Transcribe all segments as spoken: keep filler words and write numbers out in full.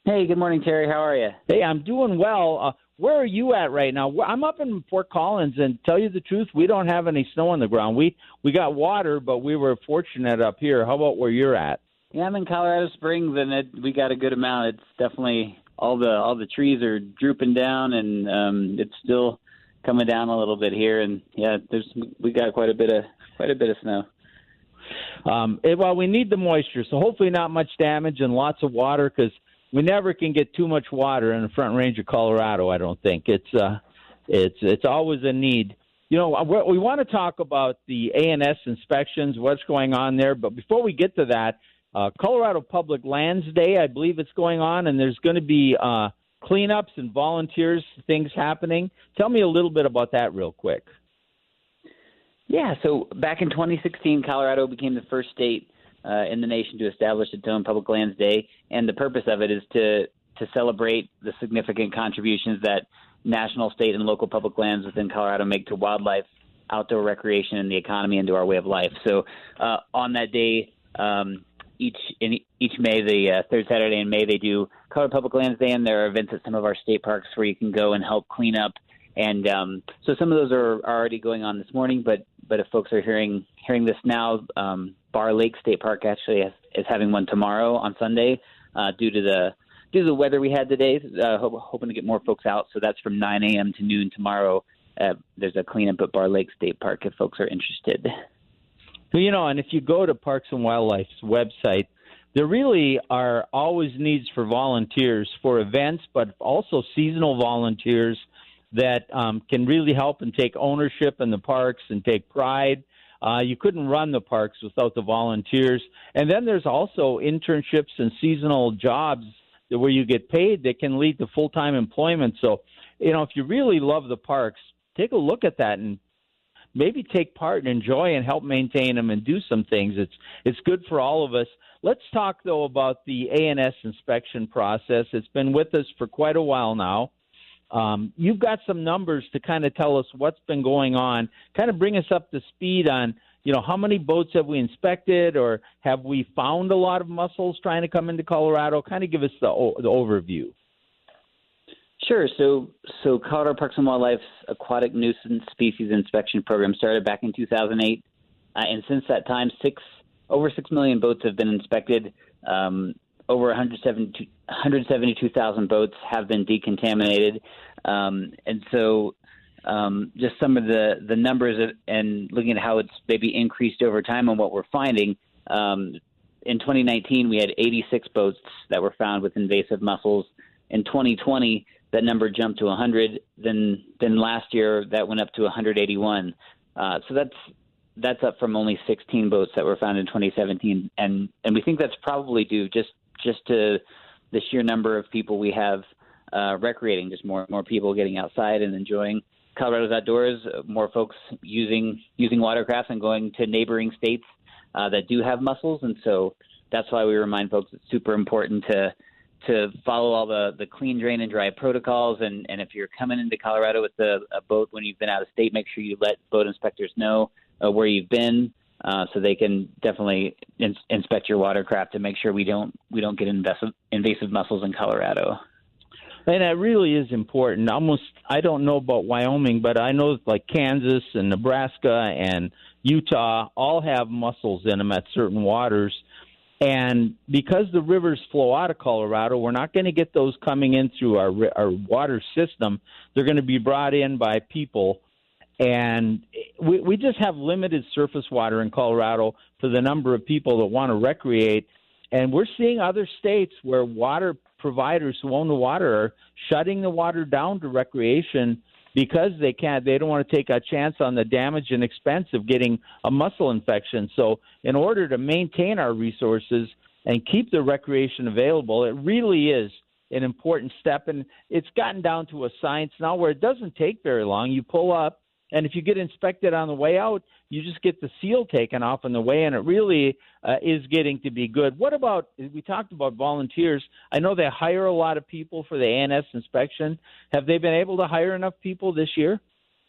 Hey, good morning, Terry. How are you? Hey, I'm doing well. Uh, where are you at right now? I'm up in Fort Collins, and tell you the truth, we don't have any snow on the ground. We we got water, but we were fortunate up here. How about where you're at? Yeah, I'm in Colorado Springs, and it, we got a good amount. It's definitely all the all the trees are drooping down, and um, it's still coming down a little bit here. And yeah, there's we got quite a bit of quite a bit of snow. Um, it, well, we need the moisture, so hopefully not much damage and lots of water because we never can get too much water in the Front Range of Colorado. I don't think it's uh, it's it's always a need. You know, we want to talk about the A N S inspections, what's going on there. But before we get to that, uh, Colorado Public Lands Day, I believe it's going on, and there's going to be uh, cleanups and volunteers, things happening. Tell me a little bit about that real quick. Yeah, so back in twenty sixteen, Colorado became the first state uh, in the nation to establish its own Public Lands Day, and the purpose of it is to to celebrate the significant contributions that national, state, and local public lands within Colorado make to wildlife, outdoor recreation, and the economy, and to our way of life. So uh, on that day, um, each in each May, the uh, third Saturday in May, they do Colorado Public Lands Day, and there are events at some of our state parks where you can go and help clean up. And um, so some of those are, are already going on this morning, but but if folks are hearing hearing this now, um, Bar Lake State Park actually has, is having one tomorrow on Sunday uh, due to the due to the weather we had today. Uh, ho- hoping to get more folks out, so that's from nine a.m. to noon tomorrow. Uh, there's a cleanup at Bar Lake State Park if folks are interested. Well, you know, and if you go to Parks and Wildlife's website, there really are always needs for volunteers for events, but also seasonal volunteers that um, can really help and take ownership in the parks and take pride. Uh, you couldn't run the parks without the volunteers. And then there's also internships and seasonal jobs where you get paid that can lead to full-time employment. So, you know, if you really love the parks, take a look at that and maybe take part and enjoy and help maintain them and do some things. It's it's good for all of us. Let's talk, though, about the A N S inspection process. It's been with us for quite a while now. Um, you've got some numbers to kind of tell us what's been going on, kind of bring us up to speed on, you know, how many boats have we inspected, or have we found a lot of mussels trying to come into Colorado? Kind of give us the, the overview. Sure. So, so Colorado Parks and Wildlife's Aquatic Nuisance Species Inspection Program started back in two thousand eight, uh, and since that time, six over six million boats have been inspected. Um, over one hundred seventy-two thousand boats have been decontaminated, um, and so um, just some of the the numbers of, and looking at how it's maybe increased over time and what we're finding. Um, in twenty nineteen, we had eighty-six boats that were found with invasive mussels. In twenty twenty, that number jumped to one hundred. Then, then last year, that went up to one hundred eighty-one. Uh, so that's that's up from only sixteen boats that were found in twenty seventeen, and and we think that's probably due just just to the sheer number of people we have uh, recreating, just more more people getting outside and enjoying Colorado's outdoors, more folks using using watercraft and going to neighboring states uh, that do have mussels, and so that's why we remind folks it's super important to to follow all the, the clean, drain, and dry protocols. And, and if you're coming into Colorado with a, a boat when you've been out of state, make sure you let boat inspectors know uh, where you've been uh, so they can definitely in, inspect your watercraft to make sure we don't we don't get invasive, invasive mussels in Colorado. And that really is important. Almost, I don't know about Wyoming, but I know like Kansas and Nebraska and Utah all have mussels in them at certain waters. And because the rivers flow out of Colorado, we're not going to get those coming in through our our water system. They're going to be brought in by people. And we, we just have limited surface water in Colorado for the number of people that want to recreate. And we're seeing other states where water providers who own the water are shutting the water down to recreation because they can't, they don't want to take a chance on the damage and expense of getting a mussel infection. So in order to maintain our resources and keep the recreation available, it really is an important step. And it's gotten down to a science now where it doesn't take very long. You pull up, and if you get inspected on the way out, you just get the seal taken off on the way, and it really uh, is getting to be good. What about, we talked about volunteers. I know they hire a lot of people for the A N S inspection. Have they been able to hire enough people this year?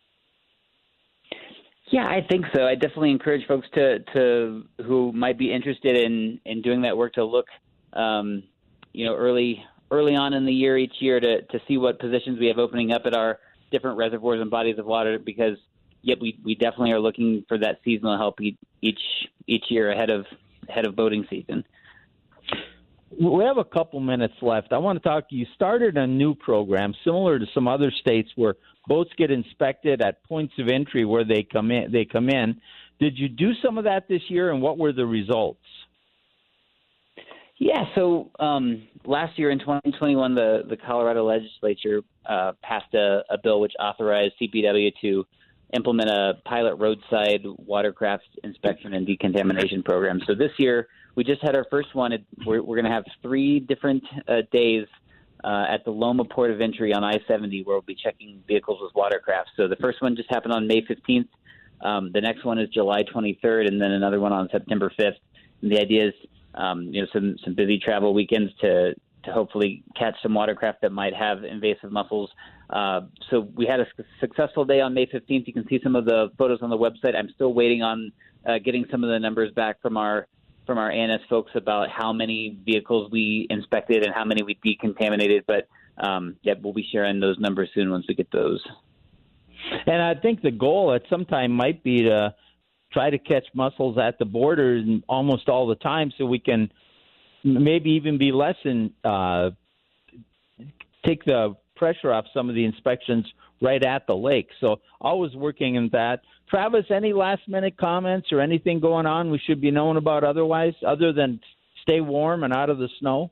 Yeah, I think so. I definitely encourage folks to, to who might be interested in, in doing that work to look, um, you know, early early on in the year each year to, to see what positions we have opening up at our different reservoirs and bodies of water, because yet we, we definitely are looking for that seasonal help each each year ahead of ahead of boating season. We have a couple minutes left. I want to talk. You started a new program similar to some other states where boats get inspected at points of entry where they come in. They come in. Did you do some of that this year, and what were the results? Yeah. So um, last year in twenty twenty-one, the the Colorado legislature uh, passed a, a bill which authorized C P W to implement a pilot roadside watercraft inspection and decontamination program. So this year, we just had our first one. It, we're we're going to have three different uh, days uh, at the Loma Port of Entry on I seventy, where we'll be checking vehicles with watercraft. So the first one just happened on May fifteenth. Um, the next one is July twenty-third, and then another one on September fifth. And the idea is, um, you know, some some busy travel weekends to to hopefully catch some watercraft that might have invasive mussels. Uh, so we had a successful day on May fifteenth. You can see some of the photos on the website. I'm still waiting on uh, getting some of the numbers back from our from our A N S folks about how many vehicles we inspected and how many we decontaminated. But um, yeah, we'll be sharing those numbers soon once we get those. And I think the goal at some time might be to try to catch mussels at the borders almost all the time, so we can maybe even be less in, uh, take the pressure off some of the inspections right at the lake. So always working in that. Travis, any last minute comments or anything going on we should be knowing about otherwise, other than stay warm and out of the snow?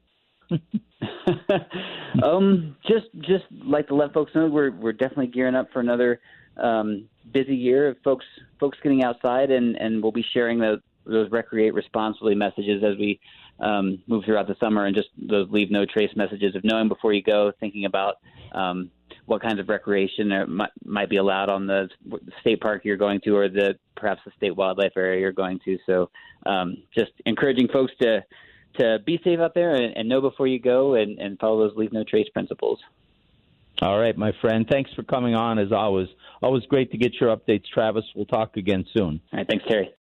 um, just just like to let folks know, we're we're definitely gearing up for another um, busy year of folks folks getting outside, and, and we'll be sharing those those recreate responsibly messages as we um, move throughout the summer, and just those leave no trace messages of knowing before you go, thinking about um, what kinds of recreation there might, might be allowed on the state park you're going to, or the perhaps the state wildlife area you're going to. So um, just encouraging folks to to be safe out there and, and know before you go, and, and follow those leave no trace principles. All right, my friend. Thanks for coming on as always. Always great to get your updates, Travis. We'll talk again soon. All right. Thanks, Terry.